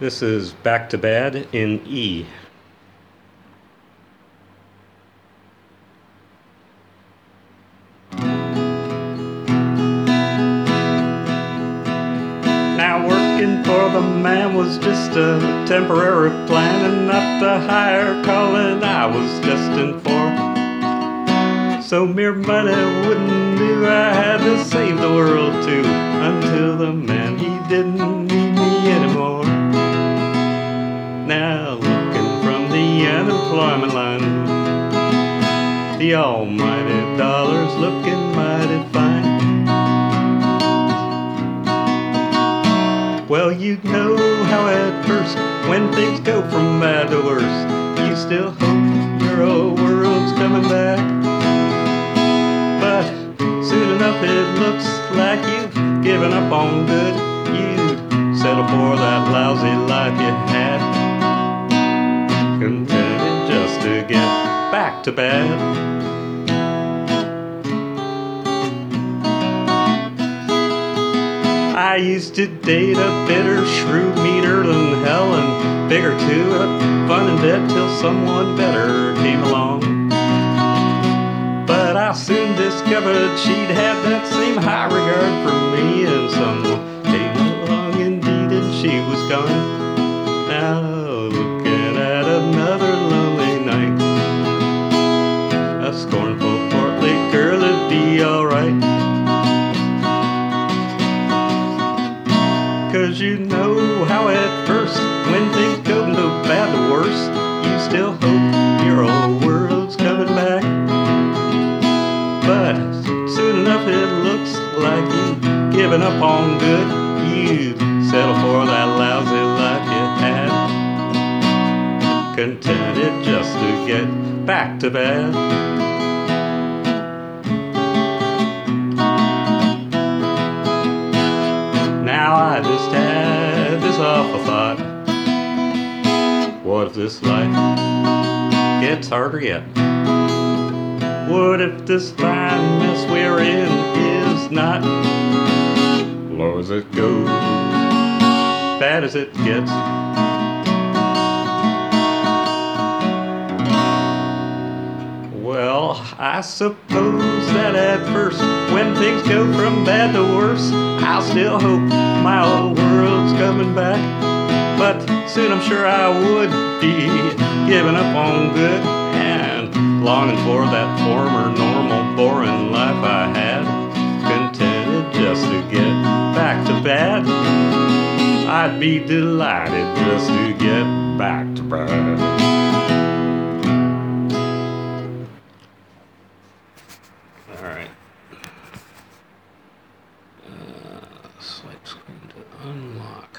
This is Back to Bad in E. Now working for the man was just a temporary plan and not the higher calling I was destined for. So mere money wouldn't do, I had to save the world too, until the man, he didn't need me anymore. Now looking from the unemployment line, the almighty dollar's looking mighty fine. Well, you know how at first, when things go from bad to worse, you still hope your old world's coming back. But soon enough it looks like you've given up on good. You'd settle for that lousy life you had, contented just to get back to bad. I used to date a bitter shrew, meaner than hell and bigger too, fun and dead till someone better came along. But I soon discovered she'd had that same high regard for me, and someone came along indeed and she was gone. Now looking at another lonely night, a scornful portly girl would be alright. 'Cause you know how at first, when things go from bad to worse, you still hope your old world's coming back. But soon enough it looks like you've given up on good. You'd settle for that lousy life you had, contented just to get back to bad. Now I just had this awful thought, what if this life gets harder yet? What if this fine mess we're in is not low as it goes, bad as it gets? Well, I suppose that at first, when things go from bad to worse, I'll still hope my old world's coming back. But soon I'm sure I would be giving up on good and longing for that former normal boring life I had, contented just to get back to bad. I'd be delighted just to get back to bad. All right. Swipe screen to unlock.